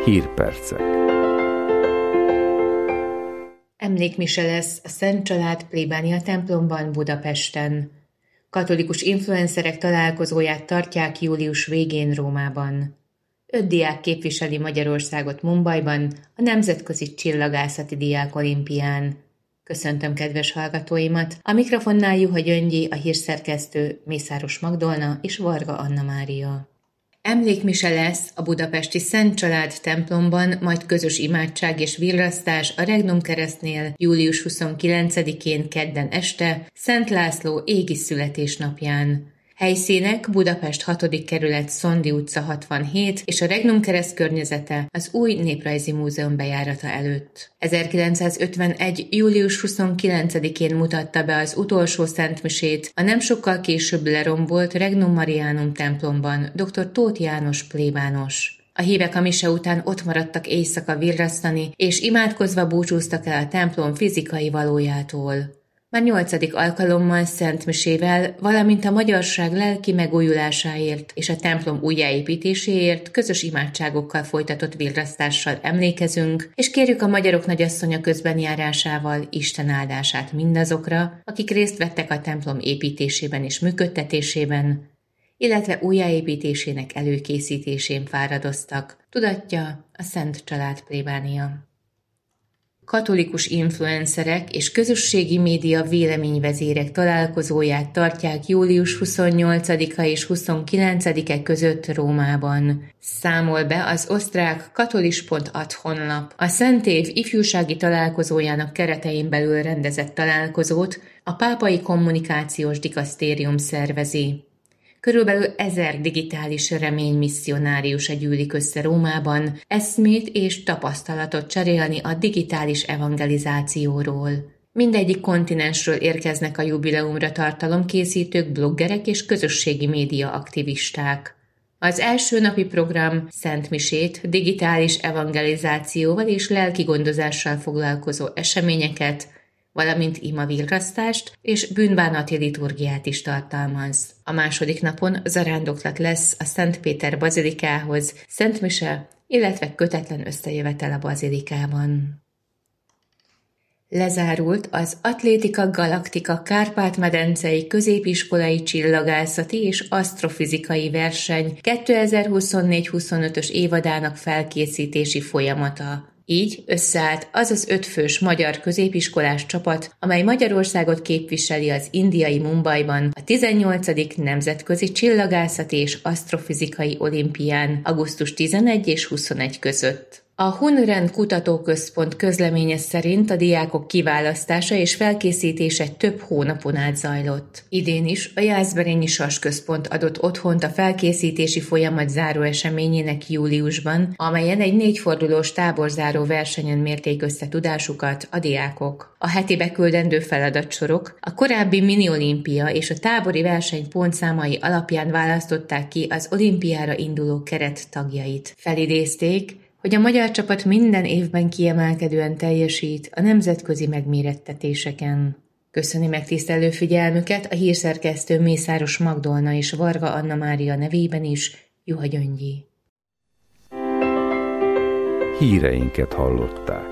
Hírpercek. Emlékmise lesz a Szent Család plébánia templomban Budapesten. Katolikus influencerek találkozóját tartják július végén Rómában. 5 diák képviseli Magyarországot Mumbaiban a Nemzetközi Csillagászati Diákolimpián. Köszöntöm kedves hallgatóimat, a mikrofonnál Juha Gyöngyi, a hírszerkesztő Mészáros Magdolna és Varga Anna Mária. Emlékmise lesz a budapesti Szent Család templomban, majd közös imádság és virrasztás a Regnum Keresztnél július 29-én kedden este, Szent László égi születésnapján. Helyszínek Budapest 6. kerület Szondi utca 67 és a Regnum Kereszt környezete az új Néprajzi Múzeum bejárata előtt. 1951. július 29-én mutatta be az utolsó szentmisét a nem sokkal később lerombolt Regnum Marianum templomban dr. Tóth János plébános. A hívek a mise után ott maradtak éjszaka virrasztani, és imádkozva búcsúztak el a templom fizikai valójától. Már 8. alkalommal szentmisével, valamint a magyarság lelki megújulásáért és a templom újjáépítéséért közös imádságokkal folytatott virrasztással emlékezünk, és kérjük a magyarok nagyasszonya közbenjárásával Isten áldását mindazokra, akik részt vettek a templom építésében és működtetésében, illetve újjáépítésének előkészítésén fáradoztak, tudatja a Szent Család plébánia. Katolikus influencerek és közösségi média véleményvezérek találkozóját tartják július 28-a és 29-e között Rómában. Számol be az osztrák katolis.at honlap. A Szent Év ifjúsági találkozójának keretein belül rendezett találkozót a Pápai Kommunikációs Dikasztérium szervezi. Körülbelül 1000 digitális reménymisszionárius gyűlik össze Rómában, eszmét és tapasztalatot cserélni a digitális evangelizációról. Mindegyik kontinensről érkeznek a jubileumra tartalomkészítők, bloggerek és közösségi média aktivisták. Az első napi program szentmisét, digitális evangelizációval és lelki gondozással foglalkozó eseményeket, valamint imavirrasztást és bűnbánati liturgiát is tartalmaz. A második napon zarándoklat lesz a Szent Péter bazilikához, szentmise, illetve kötetlen összejövetel a bazilikában. Lezárult az Atlétika Galaktika Kárpát-medencei középiskolai csillagászati és asztrofizikai verseny 2024-25-ös évadának felkészítési folyamata. Így összeállt az az 5 fős magyar középiskolás csapat, amely Magyarországot képviseli az indiai Mumbaiban a 18. Nemzetközi Csillagászati és Asztrofizikai Olimpián augusztus 11 és 21 között. A Hunren Kutatóközpont közleménye szerint a diákok kiválasztása és felkészítése több hónapon át zajlott. Idén is a Jászberényi Sas Központ adott otthont a felkészítési folyamat záró eseményének júliusban, amelyen egy 4 fordulós táborzáró versenyen mérték össze tudásukat a diákok. A heti beküldendő feladatsorok a korábbi mini-olimpia és a tábori verseny pontszámai alapján választották ki az olimpiára induló keret tagjait. Felidézték, hogy a magyar csapat minden évben kiemelkedően teljesít a nemzetközi megmérettetéseken. Köszöni megtisztelő figyelmüket a hírszerkesztő Mészáros Magdolna és Varga Anna Mária nevében is, Juha Gyöngyi. Híreinket hallották.